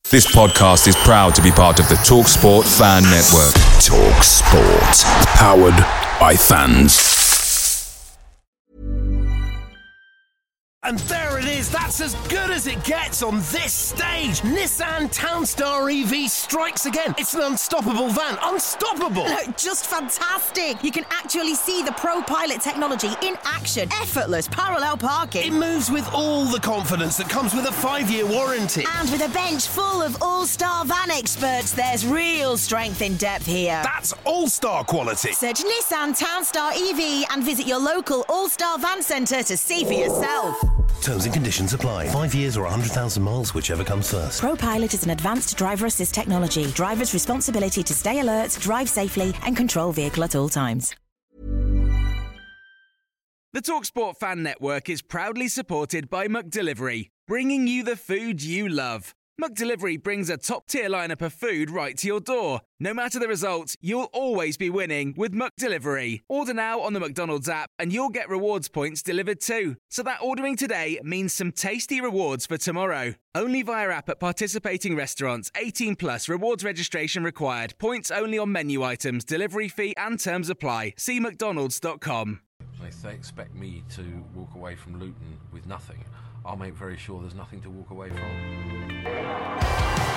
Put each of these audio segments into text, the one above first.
This podcast is proud to be part of the TalkSport Fan Network. TalkSport. Powered by fans. And there it is, that's as good as it gets on this stage. Nissan Townstar EV strikes again. It's an unstoppable van, unstoppable. Just fantastic. You can actually see the ProPilot technology in action. Effortless parallel parking. It moves with all the confidence that comes with a 5-year warranty. And with a bench full of all-star van experts, there's real strength in depth here. That's all-star quality. Search Nissan Townstar EV and visit your local all-star van centre to see for yourself. Terms and conditions apply. 5 years or 100,000 miles, whichever comes first. ProPilot is an advanced driver assist technology. Driver's responsibility to stay alert, drive safely, and control vehicle at all times. The TalkSport Fan Network is proudly supported by McDelivery, bringing you the food you love. McDelivery brings a top-tier lineup of food right to your door. No matter the result, you'll always be winning with McDelivery. Order now on the McDonald's app and you'll get rewards points delivered too. So that ordering today means some tasty rewards for tomorrow. Only via app at participating restaurants. 18 plus. Rewards registration required. Points only on menu items. Delivery fee and terms apply. See mcdonalds.com. If they expect me to walk away from Luton with nothing, I'll make very sure there's nothing to walk away from.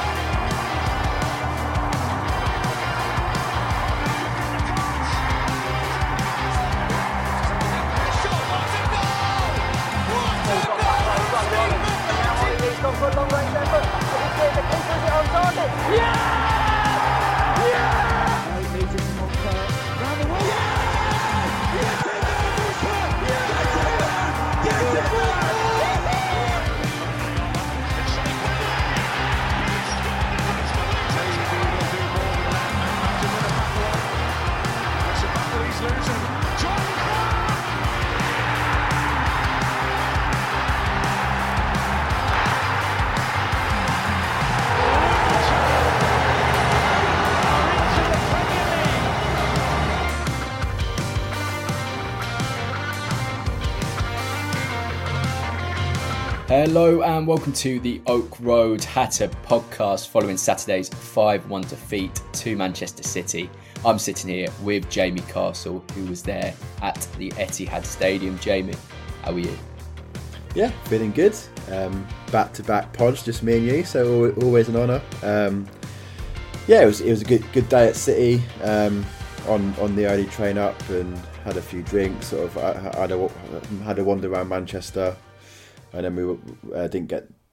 Hello and welcome to the Oak Road Hatter podcast following Saturday's 5-1 defeat to Manchester City. I'm sitting here with Jamie Castle, who was there at the Etihad Stadium. Jamie, how are you? Yeah, feeling good. Back-to-back pods, just me and you, so always an honour. It was a good day at City. On the early train up and had a few drinks. Sort of, I had a wander around Manchester. And then we didn't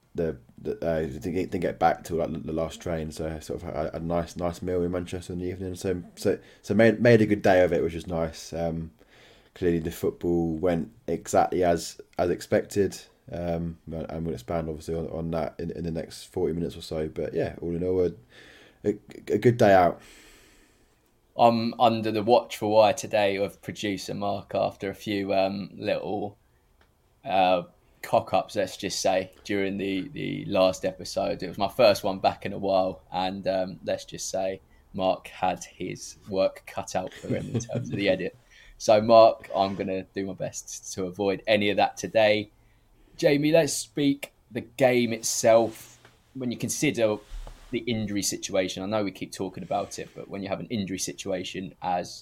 get back till like the last train, so I sort of had a nice meal in Manchester in the evening. So made a good day of it, which was nice. Clearly the football went exactly as expected, and we'll expand obviously on that in the next 40 minutes or so. But yeah, all in all, a good day out. I'm under the watchful eye today of producer Mark after a few little cock-ups, let's just say, during the last episode. It was my first one back in a while, and let's just say Mark had his work cut out for him in terms of the edit. So Mark, I'm going to do my best to avoid any of that today. Jamie, let's speak the game itself. When you consider the injury situation, I know we keep talking about it, but when you have an injury situation as,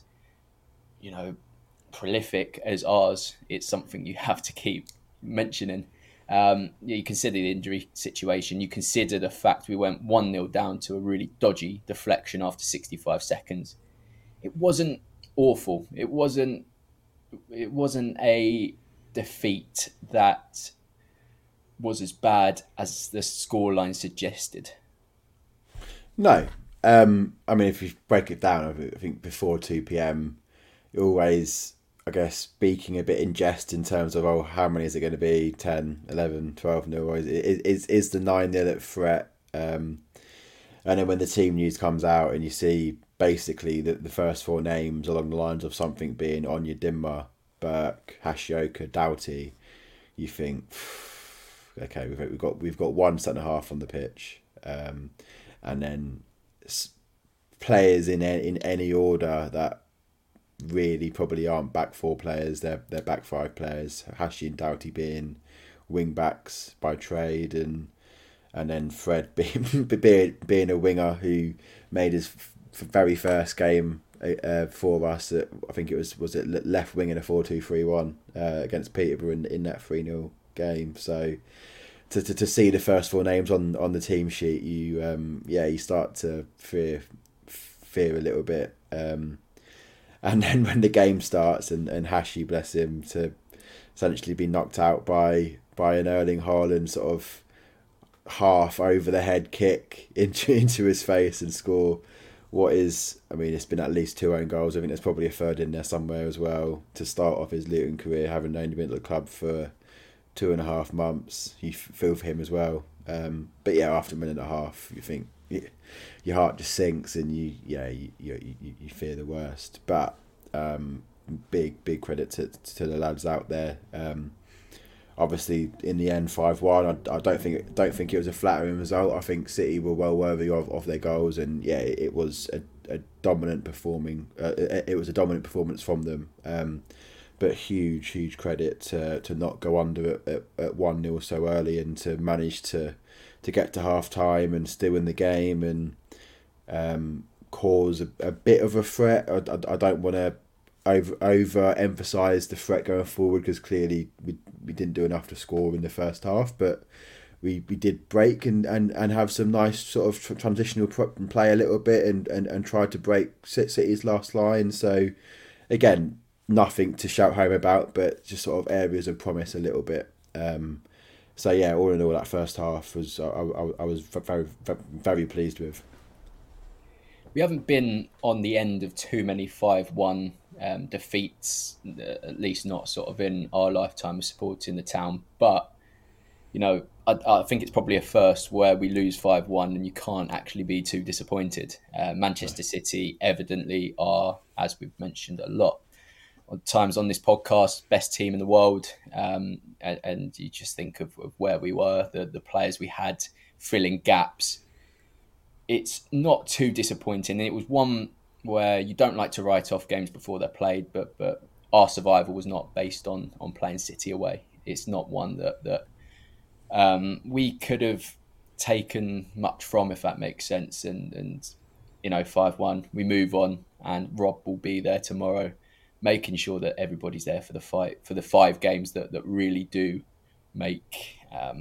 prolific as ours, it's something you have to keep mentioning. You consider the injury situation, you consider the fact we went 1-0 down to a really dodgy deflection after 65 seconds. It wasn't awful. It wasn't a defeat that was as bad as the scoreline suggested. No. If you break it down, I think before 2 p.m, you're always, I guess, speaking a bit in jest in terms of, how many is it going to be? 10, 11, 12 nil? Is the 9-0 at threat? And then when the team news comes out and you see basically the first 4 names along the lines of something being Onyedinma, Burke, Hashioka, Doughty, you think, okay, we've got one centre half on the pitch, and then players in any order that really probably aren't back 4 players. They're back 5 players. Hashi and Doughty being wing backs by trade, and and then Fred being a winger who made his very first game for us. I think it was left wing in a 4-2-3-1 against Peterborough in that 3-0 game. So to see the first 4 names on the team sheet, you start to fear a little bit. And then when the game starts and Hashi, bless him, to essentially be knocked out by an Erling Haaland sort of half over the head kick into his face and score what is, I mean, it's been at least 2 own goals. I think there's probably a third in there somewhere as well, to start off his Luton career, having only been at the club for 2.5 months. You feel for him as well. But yeah, after a minute and a half, you think your heart just sinks and you fear the worst. But big credit to the lads out there. Obviously, in the end, 5-1. I don't think it was a flattering result. I think City were well worthy of their goals, and yeah, it was a dominant performance from them. But huge credit to not go under at 1-0 so early, and to manage to get to half time and still in the game and cause a bit of a threat. I don't want to over emphasise the threat going forward, because clearly we didn't do enough to score in the first half, but we did break and have some nice sort of transitional play a little bit and try to break City's last line. So again, nothing to shout home about, but just sort of areas of promise a little bit. So yeah, all in all, that first half was I was very, very pleased with. We haven't been on the end of too many 5-1 defeats, at least not sort of in our lifetime of supporting the town. But, you know, I think it's probably a first where we lose 5-1 and you can't actually be too disappointed. Manchester City evidently are, as we've mentioned a lot of times on this podcast, best team in the world. And you just think of where we were, the players we had filling gaps. It's not too disappointing. It was one where you don't like to write off games before they're played, but our survival was not based on playing City away. It's not one that we could have taken much from, if that makes sense. And 5-1, we move on, and Rob will be there tomorrow, making sure that everybody's there for the fight, for the 5 games that really do make...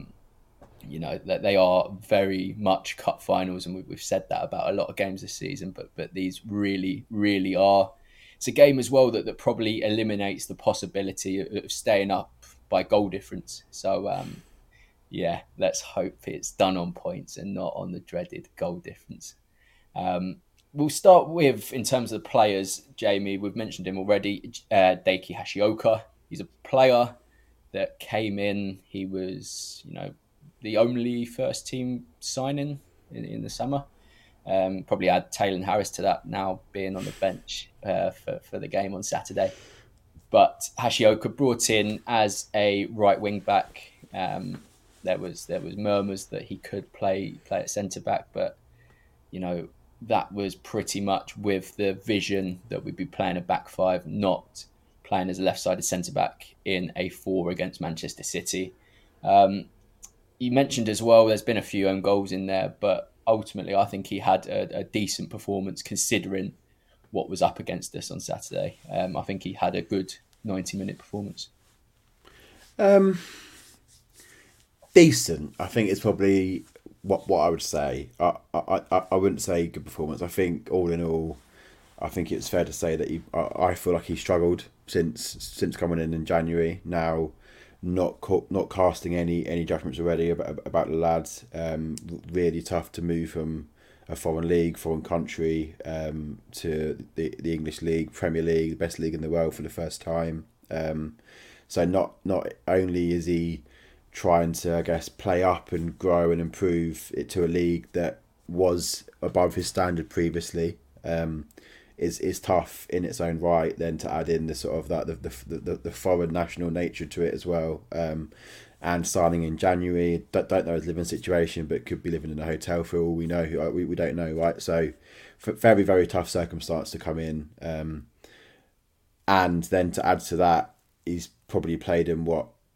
that they are very much cup finals, and we've said that about a lot of games this season, but these really are. It's a game as well that probably eliminates the possibility of staying up by goal difference. So, let's hope it's done on points and not on the dreaded goal difference. We'll start with, in terms of the players, Jamie, we've mentioned him already, Daiki Hashioka. He's a player that came in. He was, the only first team signing in the summer. Probably add Taylor Harris to that now, being on the bench for the game on Saturday. But Hashioka brought in as a right wing back. There was murmurs that he could play at centre back, but that was pretty much with the vision that we'd be playing a back 5, not playing as a left-sided centre back in a 4 against Manchester City. You mentioned as well, there's been a few own goals in there, but ultimately I think he had a decent performance considering what was up against us on Saturday. I think he had a good 90-minute performance. Decent, I think, is probably what I would say. I wouldn't say good performance. I think all in all, I think it's fair to say that I feel like he struggled since coming in January. Now, not casting any judgments already about the lads. Really tough to move from a foreign league, foreign country, to the English league, Premier League, the best league in the world for the first time. So not only is he trying to, I guess, play up and grow and improve it to a league that was above his standard previously, is tough in its own right. Then to add in the sort of that the foreign national nature to it as well, and signing in January, don't know his living situation, but could be living in a hotel for all we know. We don't know, right? So very, very tough circumstance to come in, and then to add to that, he's probably played in what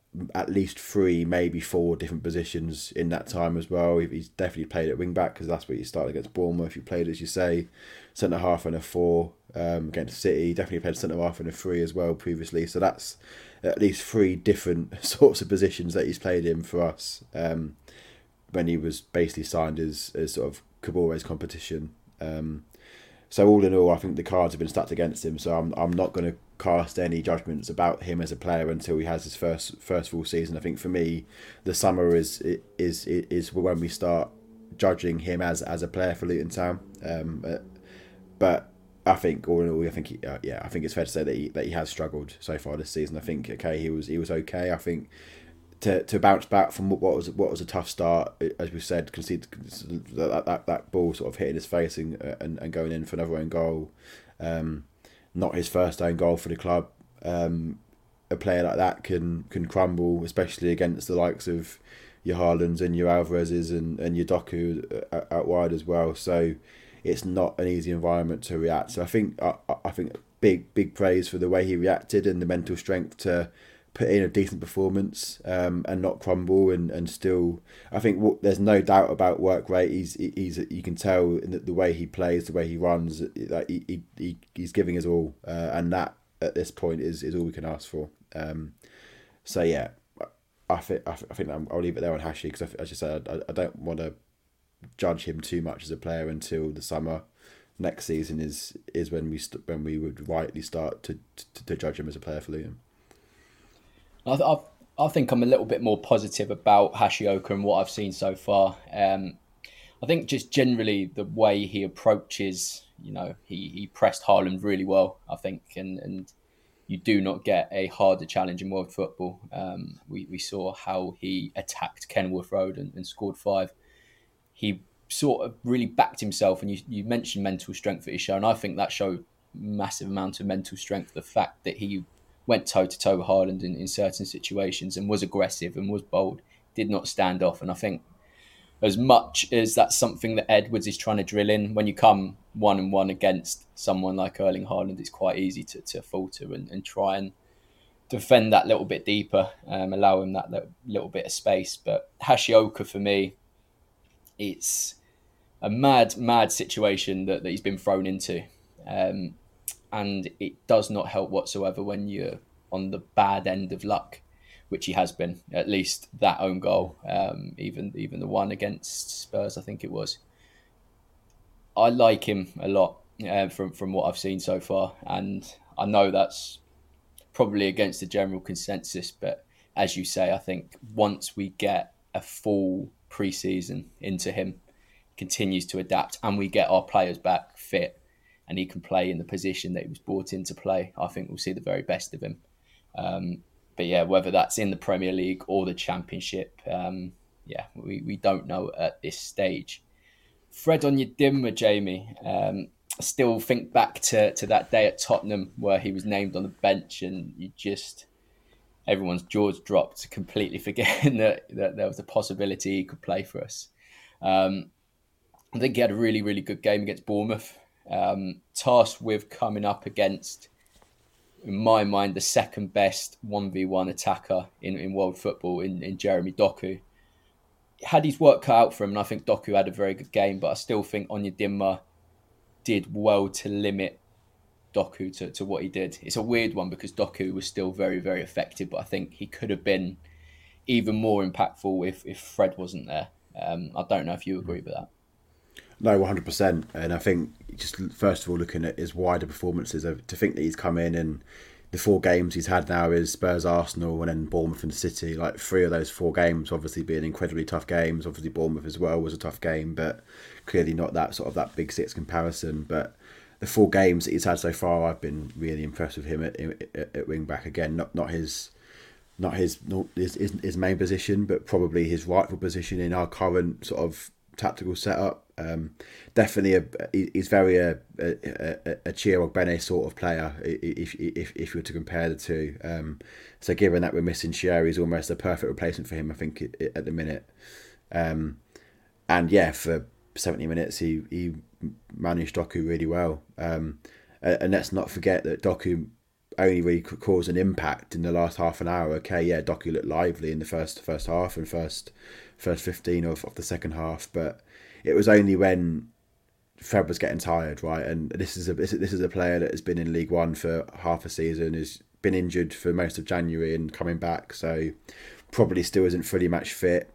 at least 3, maybe 4 different positions in that time as well. He's definitely played at wing back because that's where he started against Bournemouth. He played, as you say, centre half and a 4 against City. He definitely played centre half and a 3 as well previously. So that's at least 3 different sorts of positions that he's played in for us when he was basically signed as sort of Cabore's competition. So all in all, I think the cards have been stacked against him. So I'm not going to cast any judgments about him as a player until he has his first full season. I think for me, the summer is when we start judging him as a player for Luton Town. But I think all in all, I think I think it's fair to say that he has struggled so far this season. I think he was okay. I think to bounce back from what was a tough start, as we said, concede that ball sort of hitting his face and going in for another own goal. Not his first own goal for the club. A player like that can crumble, especially against the likes of your Haalands and your Alvarez's and your Doku out wide as well. So it's not an easy environment to react. So I think big praise for the way he reacted and the mental strength to put in a decent performance and not crumble and still. I think there's no doubt about work rate. He's you can tell in the way he plays, the way he runs, that he's giving his all, and that at this point is all we can ask for. So yeah, I think I'll leave it there on Hashi because as you said, I don't want to judge him too much as a player until the summer. Next season is when we would rightly start to judge him as a player for Luton. I think I'm a little bit more positive about Hashioka and what I've seen so far. I think just generally the way he approaches, he pressed Haaland really well, I think, and you do not get a harder challenge in world football. We saw how he attacked Kenilworth Road and scored 5. He sort of really backed himself, and you mentioned mental strength that he's shown. I think that showed massive amount of mental strength. The fact that he went toe-to-toe with Haaland in certain situations and was aggressive and was bold, did not stand off. And I think as much as that's something that Edwards is trying to drill in, when you come 1-on-1 against someone like Erling Haaland, it's quite easy to falter and try and defend that little bit deeper, allow him that little bit of space. But Hashioka, for me, it's a mad situation that he's been thrown into. And it does not help whatsoever when you're on the bad end of luck, which he has been, at least that own goal, even the one against Spurs, I think it was. I like him a lot from what I've seen so far. And I know that's probably against the general consensus, but as you say, I think once we get a full pre-season into him, continues to adapt, and we get our players back fit, and he can play in the position that he was brought in to play, I think we'll see the very best of him. But yeah, whether that's in the Premier League or the Championship, we don't know at this stage. Fred Onyedinma, Jamie, still think back to that day at Tottenham where he was named on the bench, and everyone's jaws dropped, completely forgetting that there was a possibility he could play for us. I think he had a really, really good game against Bournemouth. Tasked with coming up against, in my mind, the second best 1v1 attacker in world football in Jeremy Doku. Had his work cut out for him, and I think Doku had a very good game, but I still think Onyedinma did well to limit Doku to what he did. It's a weird one because Doku was still very, very effective, but I think he could have been even more impactful if Fred wasn't there. I don't know if you agree with that. No, 100%. And I think just first of all, looking at his wider performances, to think that he's come in and the 4 games he's had now is Spurs, Arsenal, and then Bournemouth and City. Like 3 of those 4 games obviously being incredibly tough games. Obviously Bournemouth as well was a tough game, but clearly not that Big Six comparison. But the 4 games that he's had so far, I've been really impressed with him at wing back. Again, not his main position, but probably his rightful position in our current sort of tactical setup. Definitely he's very a Chirag Bene sort of player if you were to compare the two. So given that we're missing Sher, he's almost a perfect replacement for him, I think, at the minute. And yeah, for 70 minutes he managed Doku really well. And let's not forget that Doku only really caused an impact in the last half an hour. Okay, yeah, Doku looked lively in the first half and first 15 of the second half, but it was only when Fred was getting tired, right? And this is a player that has been in League One for half a season, has been injured for most of January and coming back, so probably still isn't fully match fit.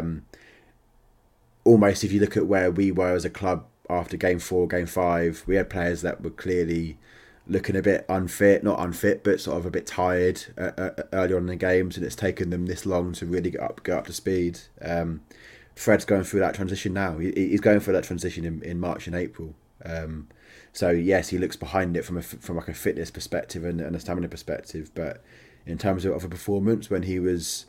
Almost, if you look at where we were as a club after Game 4, Game 5, we had players that were clearly looking a bit not unfit, but sort of a bit tired early on in the games, and it's taken them this long to really get up to speed. Fred's going through that transition now. He's going through that transition in March and April. So yes, he looks behind it from like a fitness perspective and a stamina perspective, but in terms of a performance, when he was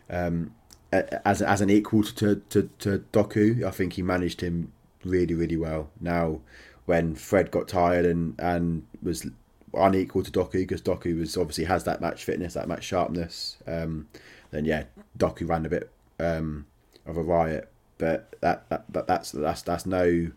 as an equal to Doku, I think he managed him really, really well. Now, when Fred got tired and was unequal to Doku, because Doku obviously has that match fitness, that match sharpness, then yeah, Doku ran a bit of a riot. But that's no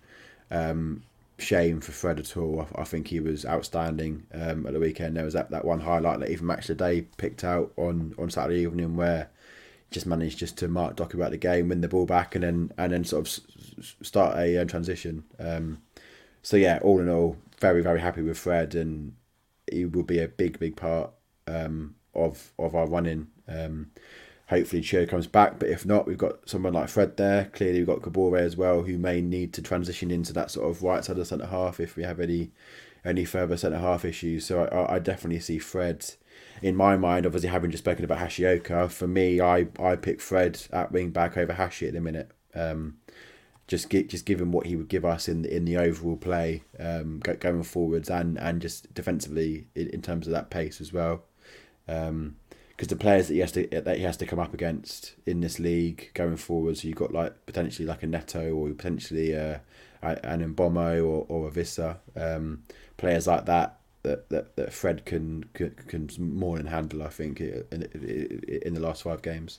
shame for Fred at all. I think he was outstanding at the weekend. There was that one highlight that even Match of the Day picked out on Saturday evening, where just managed to mark Doku out the game, win the ball back, and then sort of start a transition. So yeah, all in all, very, very happy with Fred, and he will be a big part of our running. Hopefully Chio comes back, but if not, we've got someone like Fred there. Clearly we've got Kabore as well, who may need to transition into that sort of right side of the centre half if we have any further centre half issues. So I definitely see Fred, in my mind, obviously having just spoken about Hashioka, for me, I pick Fred at wing back over Hashi at the minute. Just given what he would give us in the overall play going forwards and just defensively in terms of that pace as well. Because the players that he has to come up against in this league going forward, so you've got like potentially like a Neto or potentially an Mbomo or a Vissa, players like that Fred can more than handle, I think, in the last 5 games.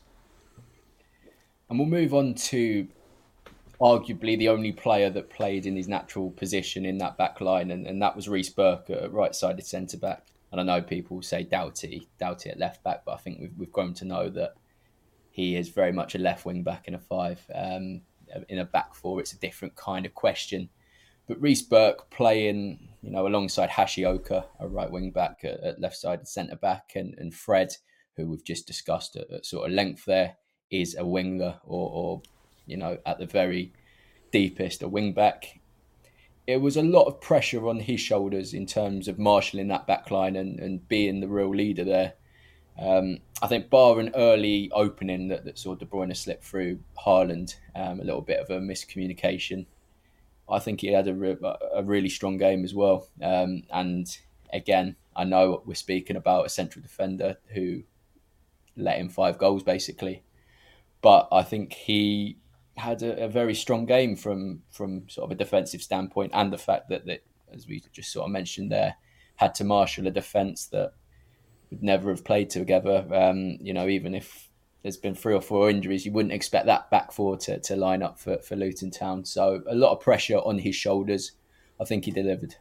And we'll move on to arguably the only player that played in his natural position in that back line, and that was Reece Burke at right-sided centre-back. And I know people say Doughty at left-back, but I think we've grown to know that he is very much a left wing-back in a 5. In a back 4, it's a different kind of question. But Reece Burke playing, alongside Hashioka, a right wing-back at left-sided centre-back, and Fred, who we've just discussed at sort of length there, is a winger or at the very deepest, a wing-back. It was a lot of pressure on his shoulders in terms of marshalling that back line and being the real leader there. I think bar an early opening that saw De Bruyne slip through Haaland, a little bit of a miscommunication. I think he had a really strong game as well. And again, I know we're speaking about a central defender who let in 5 goals basically, but I think he had a very strong game from sort of a defensive standpoint, and the fact that as we just sort of mentioned there, had to marshal a defence that would never have played together. Even if there's been 3 or 4 injuries, you wouldn't expect that back 4 to line up for Luton Town. So a lot of pressure on his shoulders. I think he delivered.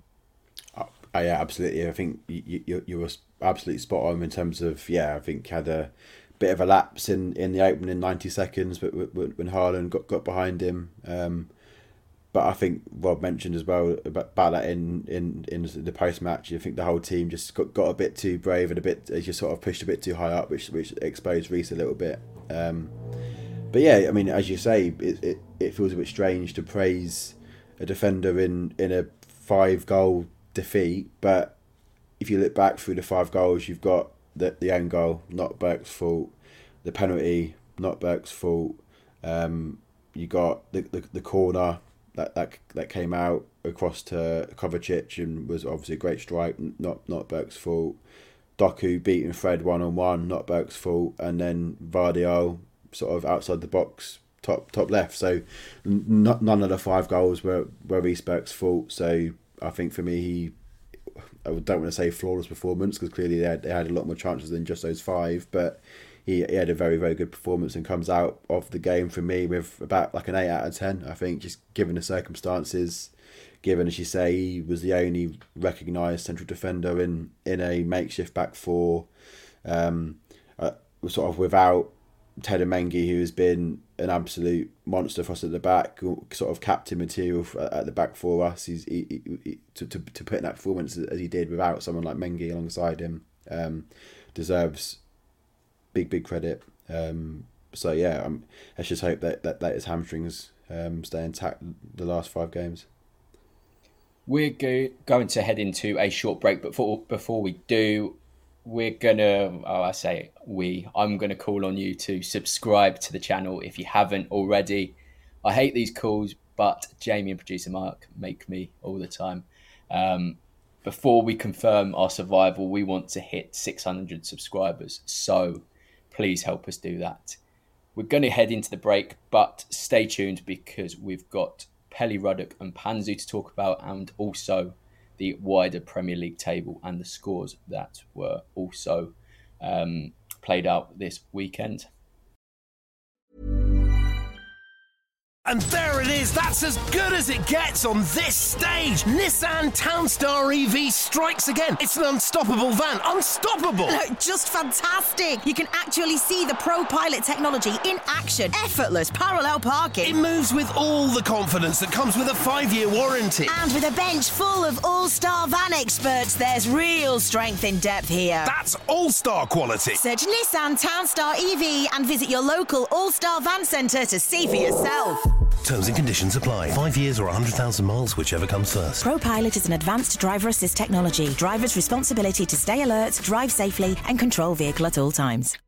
Yeah, absolutely. I think you were absolutely spot on in terms of, I think had a bit of a lapse in the opening 90 seconds, but when Haaland got behind him. But I think Rob mentioned as well about that in the post match. I think the whole team just got a bit too brave and just sort of pushed a bit too high up, which exposed Reece a little bit. But yeah, I mean, as you say, it feels a bit strange to praise a defender in a 5-goal defeat. But if you look back through the 5 goals, you've got the own goal, not Burke's fault. The penalty, not Burke's fault. You got the corner that came out across to Kovacic and was obviously a great strike, not Burke's fault. Doku beating Fred 1-on-1, not Burke's fault. And then Vardiol sort of outside the box, top left. So none of the 5 goals were Reece Burke's fault. So I think for me, I don't want to say flawless performance, because clearly they had a lot more chances than just those 5, but he had a very, very good performance and comes out of the game for me with about like an 8 out of 10. I think just given the circumstances, given, as you say, he was the only recognised central defender in a makeshift back four, sort of without Teden Mengi, who has been an absolute monster for us at the back, sort of captain material at the back for us. He to put in that performance as he did without someone like Mengi alongside him, deserves big credit. So yeah, let's just hope that his hamstrings stay intact the last 5 games. We're going to head into a short break, but before we do, we're gonna, I'm gonna call on you to subscribe to the channel if you haven't already. I hate these calls, but Jamie and producer Mark make me all the time. Before we confirm our survival, we want to hit 600 subscribers, so please help us do that. We're going to head into the break, but stay tuned because we've got Pelly Ruddock and Panzu to talk about, and also the wider Premier League table and the scores that were also played out this weekend. And there it is, that's as good as it gets on this stage. Nissan Townstar EV strikes again. It's an unstoppable van, unstoppable. Just fantastic. You can actually see the ProPilot technology in action. Effortless parallel parking. It moves with all the confidence that comes with a 5-year warranty. And with a bench full of all-star van experts, there's real strength in depth here. That's all-star quality. Search Nissan Townstar EV and visit your local all-star van centre to see for yourself. Terms and conditions apply. 5 years or 100,000 miles, whichever comes first. ProPilot is an advanced driver assist technology. Driver's responsibility to stay alert, drive safely, and control vehicle at all times.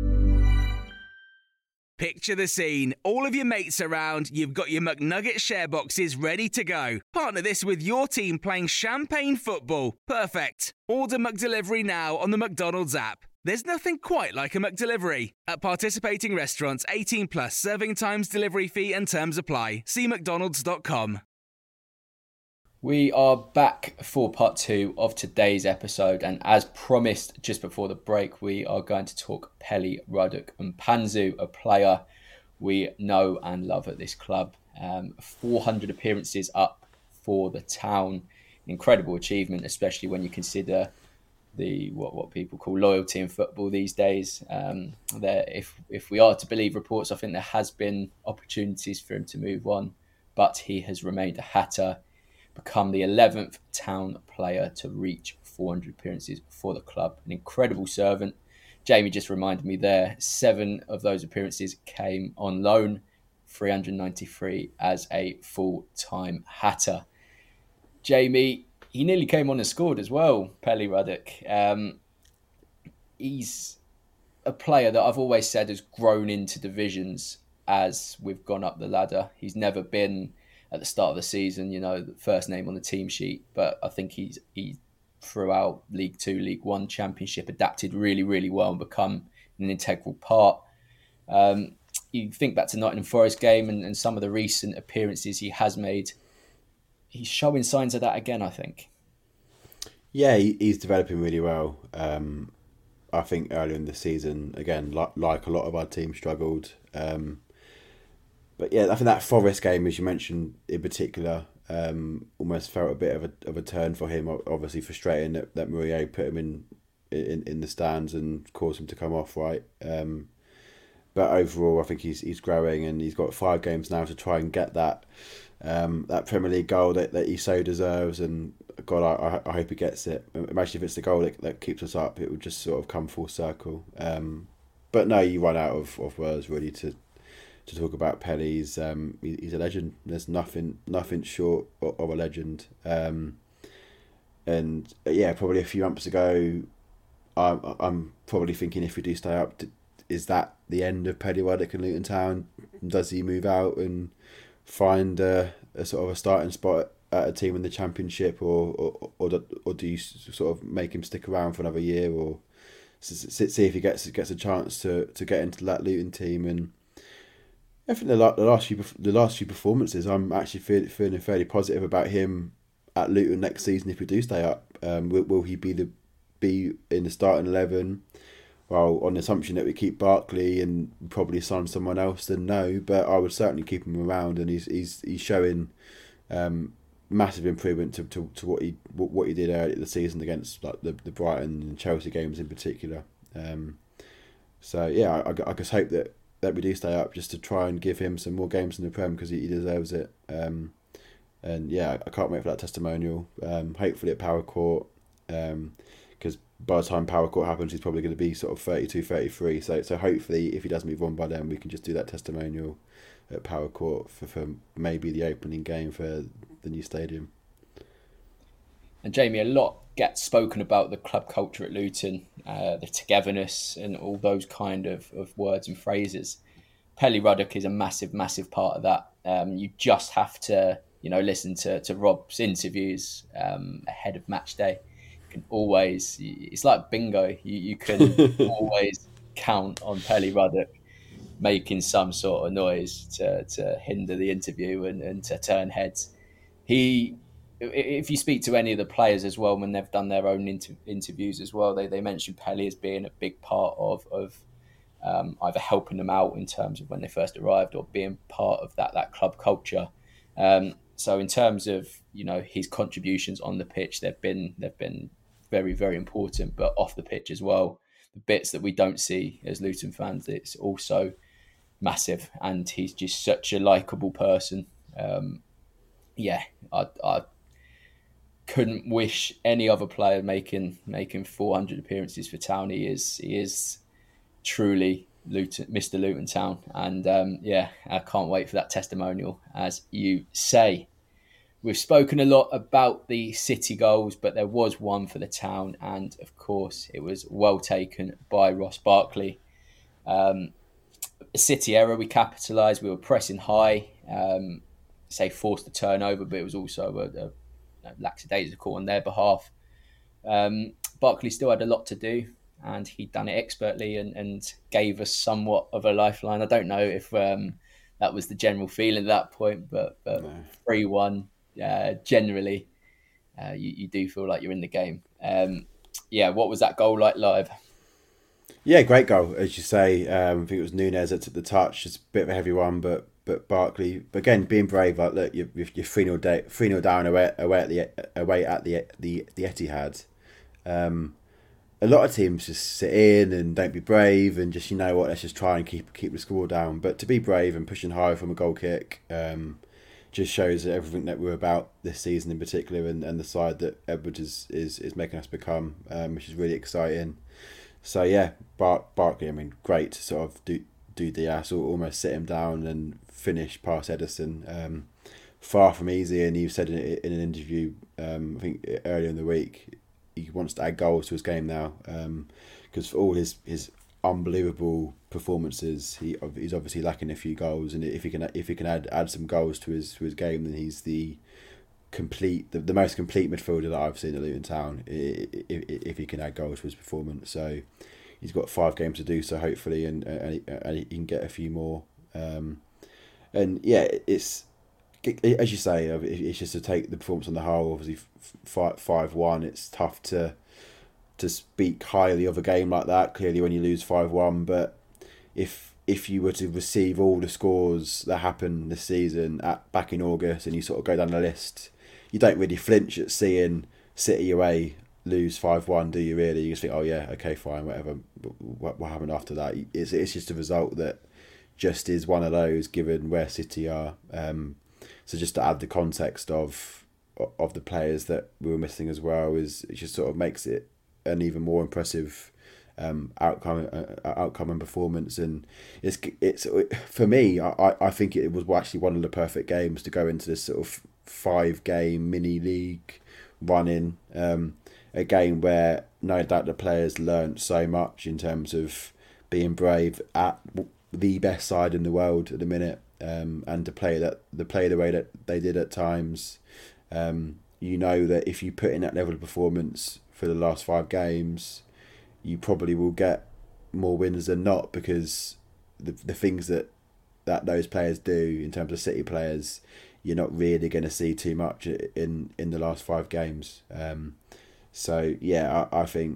Picture the scene. All of your mates around, you've got your McNugget share boxes ready to go. Partner this with your team playing champagne football. Perfect. Order McDelivery now on the McDonald's app. There's nothing quite like a McDelivery. At participating restaurants, 18 plus, serving times, delivery fee and terms apply. See mcdonalds.com. We are back for part 2 of today's episode, and as promised just before the break, we are going to talk Pelly Ruddock and Panzu, a player we know and love at this club. 400 appearances up for the town. Incredible achievement, especially when you consider the what people call loyalty in football these days. If we are to believe reports, I think there has been opportunities for him to move on, but he has remained a Hatter, become the 11th town player to reach 400 appearances for the club. An incredible servant. Jamie just reminded me there, 7 of those appearances came on loan, 393 as a full-time Hatter. Jamie, he nearly came on and scored as well, Pelly Ruddock. He's a player that I've always said has grown into divisions as we've gone up the ladder. He's never been at the start of the season, the first name on the team sheet, but I think he throughout League 2, League 1, Championship, adapted really, really well and become an integral part. You think back to Nottingham Forest game and some of the recent appearances he has made, he's showing signs of that again, I think. Yeah, he's developing really well. I think earlier in the season, again, like a lot of our team, struggled. But yeah, I think that Forest game, as you mentioned in particular, almost felt a bit of a turn for him. Obviously frustrating that Murier put him in the stands and caused him to come off, right? But overall, I think he's growing, and he's got 5 games now to try and get that Premier League goal that he so deserves. And God, I hope he gets it. Imagine if it's the goal that keeps us up, it would just sort of come full circle. But no, you run out of words really to talk about Pelly. He's a legend. There's nothing short of a legend. And yeah, probably a few months ago, I'm probably thinking, if we do stay up, is that the end of Pelly Ruddock and Luton Town? Does he move out and find a sort of a starting spot at a team in the Championship, or do you sort of make him stick around for another year, or see if he gets a chance to get into that Luton team? And I think the last few performances, I'm actually feeling fairly positive about him at Luton next season if we do stay up. Will he be in the starting 11, well, on the assumption that we keep Barkley and probably sign someone else, then no. But I would certainly keep him around, and he's showing massive improvement to what he did earlier the season against like the Brighton and Chelsea games in particular. So yeah, I just hope that we do stay up just to try and give him some more games in the Prem, because he deserves it. And yeah, I can't wait for that testimonial. Hopefully at Power Court, because by the time Power Court happens, he's probably going to be sort of 32, 33. So hopefully, if he does move on by then, we can just do that testimonial at Power Court for maybe the opening game for the new stadium. And Jamie, a lot gets spoken about the club culture at Luton, the togetherness and all those kind of words and phrases. Pelly Ruddock is a massive, massive part of that. You just have to, listen to Rob's interviews ahead of match day. You can always, it's like bingo. You can always count on Pelly Ruddock making some sort of noise to hinder the interview and to turn heads. If you speak to any of the players as well, when they've done their own interviews as well, they mention Pelly as being a big part of either helping them out in terms of when they first arrived or being part of that club culture. So in terms of his contributions on the pitch, they've been very, very important, but off the pitch as well, the bits that we don't see as Luton fans, it's also massive, and he's just such a likeable person. I couldn't wish any other player making 400 appearances for Town. He is truly Mr. Luton Town, and I can't wait for that testimonial, as you say. We've spoken a lot about the City goals, but there was one for the Town, and of course it was well taken by Ross Barkley. A City error, we capitalised, we were pressing high, forced the turnover, but it was also a lackadaisical on their behalf. Barkley still had a lot to do, and he'd done it expertly and gave us somewhat of a lifeline. I don't know if that was the general feeling at that point, but 3-1, generally, you do feel like you're in the game. What was that goal like live? Yeah, great goal, as you say. I think it was Nunez that took the touch. It's a bit of a heavy one, but Barkley, again, being brave. Like, look, you're 3-0 down away at the Etihad. A lot of teams just sit in and don't be brave and just, let's just try and keep the score down. But to be brave and pushing high from a goal kick just shows everything that we're about this season in particular, and the side that Edwards is making us become, which is really exciting. So yeah, Barkley, great to sort of do the ass, or almost sit him down and finish past Ederson. Far from easy, and you said in an interview, I think earlier in the week, he wants to add goals to his game now, because for all his unbelievable performances, he's obviously lacking a few goals, and if he can add some goals to his game, then he's the most complete midfielder that I've seen at Luton Town, if he can add goals to his performance. So he's got 5 games to do so, hopefully, and he can get a few more. And yeah, it's, as you say, it's just to take the performance on the whole. Obviously 5-1, it's tough to speak highly of a game like that, clearly, when you lose 5-1, but if you were to receive all the scores that happened this season back in August, and you sort of go down the list, you don't really flinch at seeing City away lose 5-1, do you really? You just think, oh yeah, okay, fine, whatever. What happened after that? It's just a result that just is one of those, given where City are. So just to add the context of the players that we were missing as well, it just sort of makes it an even more impressive outcome and performance. And it's for me, I think it was actually one of the perfect games to go into this sort of 5-game mini league run-in. A game where no doubt the players learnt so much in terms of being brave at the best side in the world at the minute, and to play the way that they did at times. That if you put in that level of performance for the last 5 games, you probably will get more wins than not, because the things that those players do in terms of City players, you're not really going to see too much in the last 5 games. So yeah, I think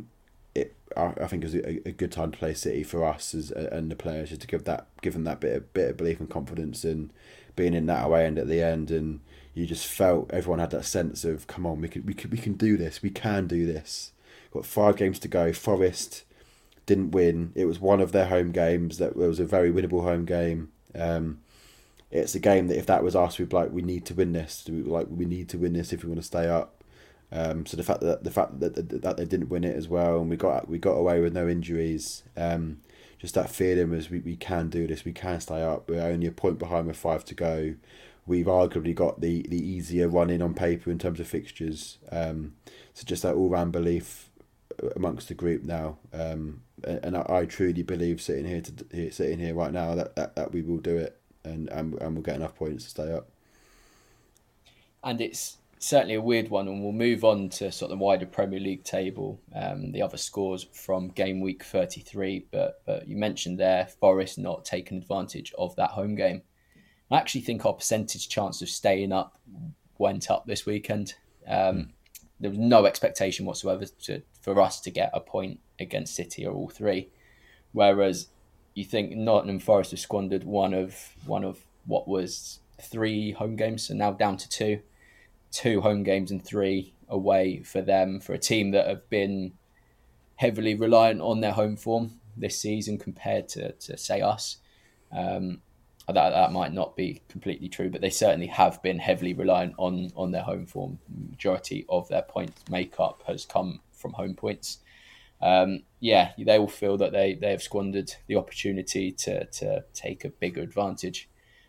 I think it was a good time to play City for us and the players, just to give them that bit of belief and confidence in being in that away end at the end. And you just felt everyone had that sense of, come on, we can do this. We can do this. Got 5 games to go. Forest didn't win. It was one of their home games. That was a very winnable home game. It's a game that if that was us, we'd be like, we need to win this. We need to win this if we want to stay up. So the fact that they didn't win it as well, and we got away with no injuries, just that feeling was we can do this, we can stay up. We're only a point behind with 5 to go. We've arguably got the easier run in on paper in terms of fixtures. So just that all round belief amongst the group now, and I truly believe sitting here right now that we will do it, and we'll get enough points to stay up. And it's certainly a weird one, and we'll move on to sort of the wider Premier League table, the other scores from game week 33. But you mentioned there, Forest not taking advantage of that home game. I actually think our percentage chance of staying up went up this weekend. There was no expectation whatsoever for us to get a point against City or all three, whereas you think Nottingham Forest have squandered one of what was 3 home games, so now down to 2 home games and 3 away for them, for a team that have been heavily reliant on their home form this season compared to say us. That might not be completely true, but they certainly have been heavily reliant on their home form. Majority of their point makeup has come from home points. They all feel that they have squandered the opportunity to take a bigger advantage.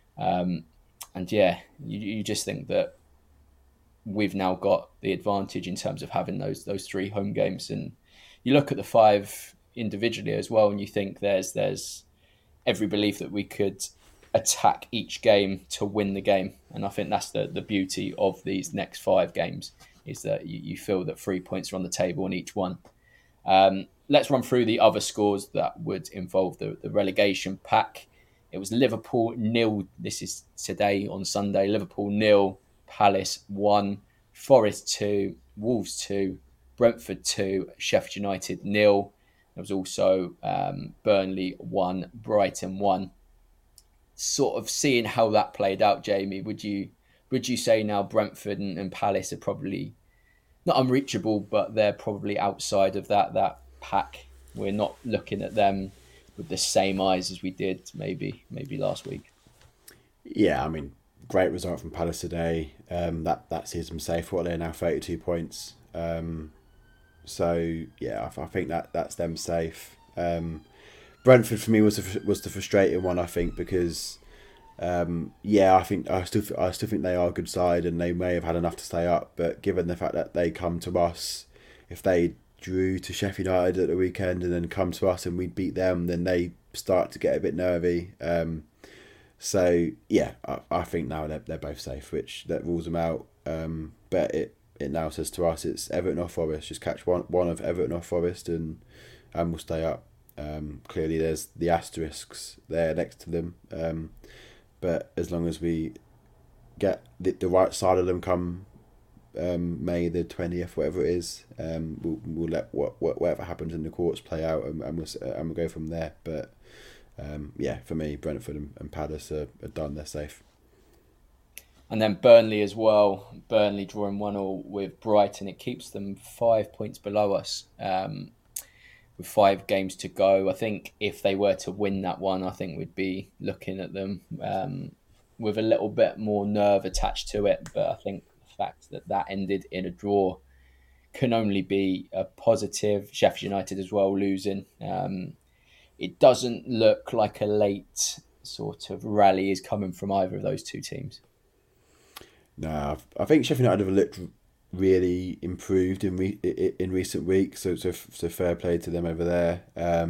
You just think that we've now got the advantage in terms of having those 3 home games, and you look at the 5 individually as well, and you think there's every belief that we could attack each game to win the game. And I think that's the beauty of these next 5 games, is that you feel that 3 points are on the table in each one. Let's run through the other scores that would involve the relegation pack. It was Liverpool 0. This is today on Sunday. Liverpool 0, Palace 1, Forest 2, Wolves 2, Brentford 2, Sheffield United 0. There was also Burnley 1, Brighton 1. Sort of seeing how that played out, Jamie, would you say now Brentford and Palace are probably not unreachable, but they're probably outside of that pack? We're not looking at them with the same eyes as we did maybe last week. Yeah, I mean, great result from Palace today. That sees them safe. They're now 32 points. I think that's them safe. Brentford for me was the frustrating one, I think, because I still think they are a good side and they may have had enough to stay up, but given the fact that they come to us, if they drew to Sheffield United at the weekend and then come to us and we beat them, then they start to get a bit nervy. I think now they're both safe, which that rules them out. But it now says to us it's Everton or Forest. Just catch one of Everton or Forest and we'll stay up. Clearly there's the asterisks there next to them, but as long as we get the right side of them come May the 20th, whatever it is, we'll let whatever happens in the courts play out, and we'll go from there. But for me, Brentford and Palace are done. They're safe. And then Burnley as well. Burnley drawing 1-1 with Brighton. It keeps them 5 points below us. With 5 games to go, I think if they were to win that one, I think we'd be looking at them with a little bit more nerve attached to it. But I think the fact that ended in a draw can only be a positive. Sheffield United as well losing. It doesn't look like a late sort of rally is coming from either of those 2 teams. No, I think Sheffield United have looked really improved in recent weeks, so fair play to them over there.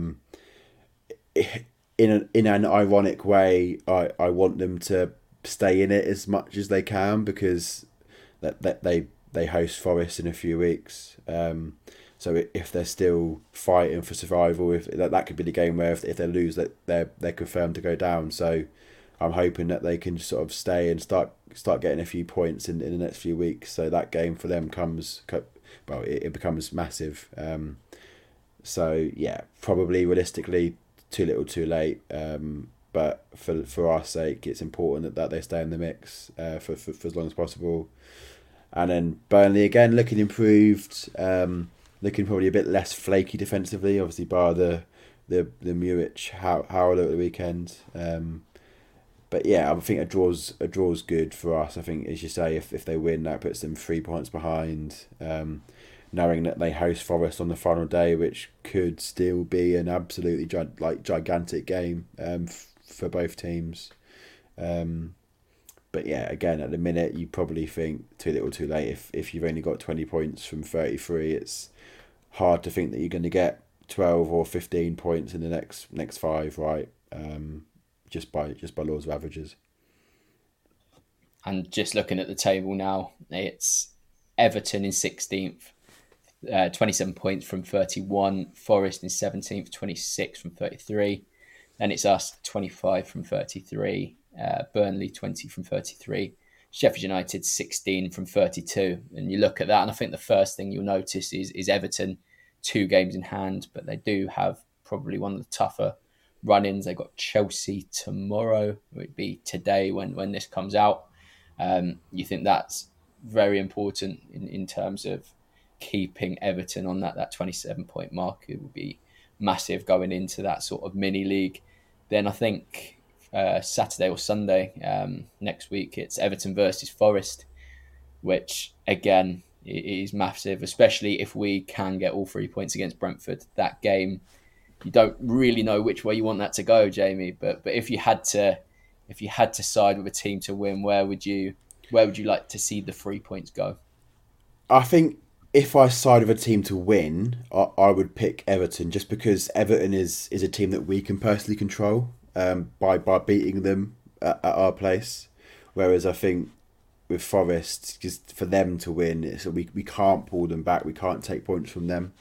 In an ironic way, I want them to stay in it as much as they can, because that they host Forest in a few weeks. So if they're still fighting for survival, if that could be the game where if they lose, that they're confirmed to go down. So I'm hoping that they can sort of stay and start getting a few points in the next few weeks. So that game for them it becomes massive. So yeah, probably realistically too little, too late. But for our sake, it's important that they stay in the mix for as long as possible. And then Burnley again looking improved, looking probably a bit less flaky defensively. Obviously, bar the Muric howler at the weekend. But yeah, I think a draw's good for us. I think, as you say, if they win, that puts them 3 points behind. Knowing that they host Forest on the final day, which could still be an absolutely gigantic game for both teams. But yeah, again, at the minute, you probably think too little, too late. If you've only got 20 points from 33, it's hard to think that you're going to get 12 or 15 points in the next 5, right? Just by laws of averages. And just looking at the table now, it's Everton in 16th, 27 points from 31. Forest in 17th, 26 from 33. Then it's us, 25 from 33. Burnley, 20 from 33. Sheffield United, 16 from 32. And you look at that, and I think the first thing you'll notice is Everton, 2 games in hand, but they do have probably one of the tougher run-ins. They've got Chelsea tomorrow. It would be today when this comes out. You think that's very important in terms of keeping Everton on that 27-point mark. It would be massive going into that sort of mini-league. Then I think Saturday or Sunday next week, it's Everton versus Forest, which, again, is massive, especially if we can get all 3 points against Brentford. That game, you don't really know which way you want that to go, Jamie. But if you had to side with a team to win, where would you like to see the 3 points go? I think if I side with a team to win, I would pick Everton, just because Everton is a team that we can personally control by beating them at our place. Whereas I think with Forest, just for them to win, so we can't pull them back. We can't take points from them.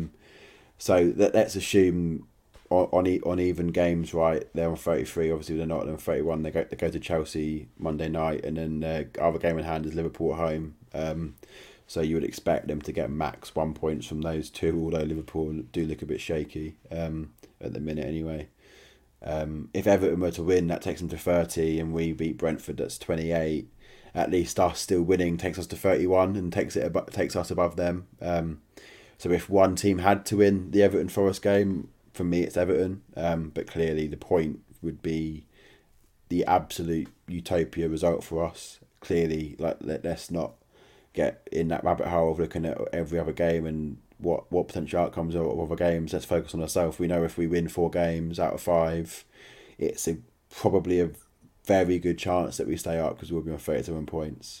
So let's assume on even games, right? They're on 33. Obviously, they're not on 31. They go to Chelsea Monday night, and then the other game in hand is Liverpool at home. So you would expect them to get max 1 point from those two, although Liverpool do look a bit shaky at the minute anyway. If Everton were to win, that takes them to 30, and we beat Brentford, that's 28. At least us still winning takes us to 31 and takes us above them. So if one team had to win the Everton Forest game, for me it's Everton. But clearly the point would be the absolute utopia result for us. Clearly, let's not get in that rabbit hole of looking at every other game and what potential outcomes are of other games. Let's focus on ourselves. We know if we win 4 games out of 5, it's probably a very good chance that we stay up, because we'll be on 37 points.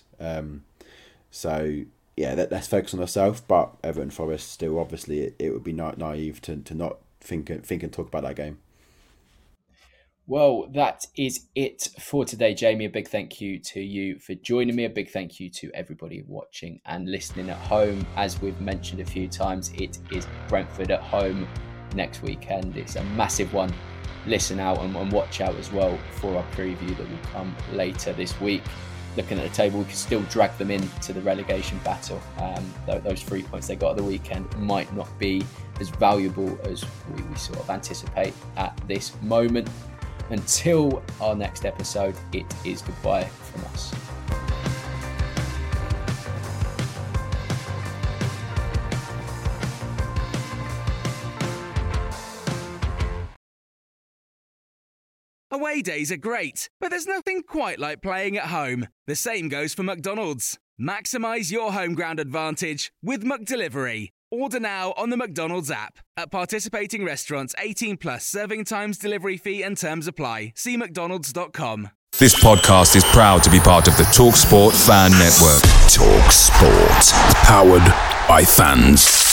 So yeah, let's focus on ourselves. But Everton Forest, still, obviously, it would be naive to not think and talk about that game. Well, that is it for today, Jamie. A big thank you to you for joining me. A big thank you to everybody watching and listening at home. As we've mentioned a few times, it is Brentford at home next weekend. It's a massive one. Listen out and watch out as well for our preview that will come later this week. Looking at the table, we can still drag them into the relegation battle. Those 3 points they got at the weekend might not be as valuable as we sort of anticipate at this moment. Until our next episode, it is goodbye from us. Away days are great, but there's nothing quite like playing at home. The same goes for McDonald's. Maximise your home ground advantage with McDelivery. Order now on the McDonald's app. At participating restaurants, 18 plus, serving times, delivery fee and terms apply. See mcdonalds.com. This podcast is proud to be part of the TalkSport Fan Network. TalkSport. Powered by fans.